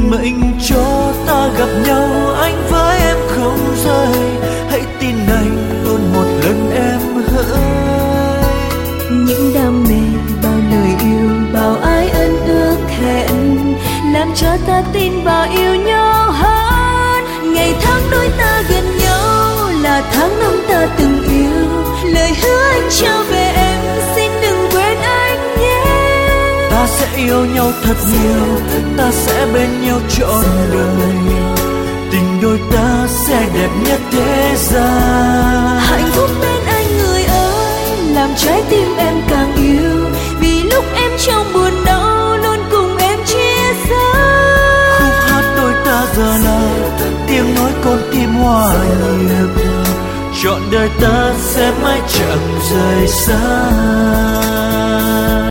mệnh cho ta gặp nhau, anh với em không rời. Hãy tin anh luôn một lần em hỡi. Những đam mê, bao lời yêu, bao ai ân ước hẹn, làm cho ta tin vào yêu nhau hơn. Ngày tháng đôi ta gần nhau là tháng năm ta từng yêu. Lời hứa anh trao về em, xin đừng quên anh nhé. Ta sẽ yêu nhau thật nhiều, ta sẽ bên nhau trọn đời. Tình đôi ta sẽ đẹp nhất thế gian. Hạnh phúc bên anh người ơi, làm trái tim em càng yêu. Vì lúc em trong buồn đau luôn cùng em chia sẻ. Khúc hát đôi ta giờ là tiếng nói con tim hòa nhịp. Trọn đời ta sẽ mãi chẳng rời xa.